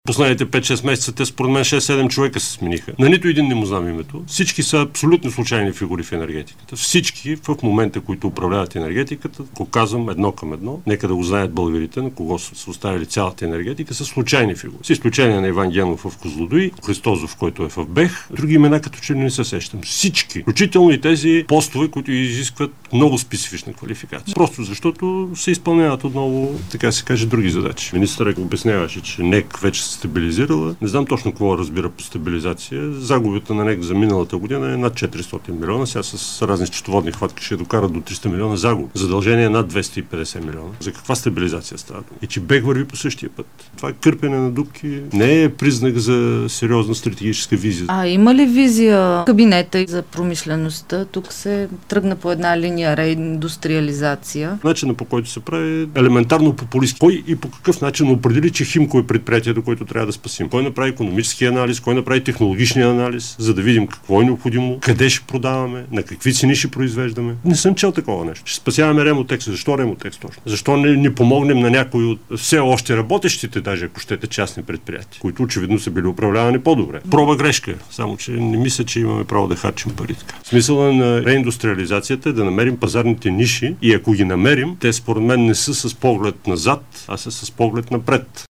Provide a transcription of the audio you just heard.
Последните 5-6 месеца те според мен 6-7 човека се смениха. На нито един не му знам името. Всички са абсолютно случайни фигури в енергетиката. Всички в момента, които управляват енергетиката, го казвам едно към едно, нека да го знаят българите, на кого са оставили цялата енергетика, са случайни фигури. С изключение на Иван Генов в Козлодуй, Христозов, който е в БЕХ, други имена като че не се сещам. Всички, включително и тези постове, които изискват много специфична квалификация. Просто защото се изпълняват отново, така се каже, други задачи. Министърът обясняваше, че НЕК вече се стабилизирала. Не знам точно какво разбира по стабилизация. Загубата на НЕК за миналата година е над 400 милиона. Сега с разни счетоводни хватки ще докарат до 300 милиона загуба. Задължение е над 250 милиона. За каква стабилизация става? И че БЕХ върви по същия път. Това е кърпене на дупки. Не е признак за сериозна стратегическа визия. А има ли визия кабинета за промишлеността? Тук се тръгна по една линия реиндустриализация. Начинът, по който се прави, е елементарно популистки. Кой и по какъв начин определи, че Химко е предприятието, което трябва да спасим? Кой направи икономически анализ, кой направи технологичния анализ, за да видим какво е необходимо, къде ще продаваме, на какви цени ще произвеждаме? Не съм чел такова нещо. Ще спасяваме Ремотекс. Защо Ремотекс точно? Защо не помогнем на някои от все още работещите, даже ако щете частни предприятия, които очевидно са били управлявани по-добре? Проба грешка. Само че не мисля, че имаме право да харчим пари така. Смисълът на реиндустриализацията е да намерим пазарните ниши и ако ги намерим, те според мен не са с поглед назад, а са с поглед напред.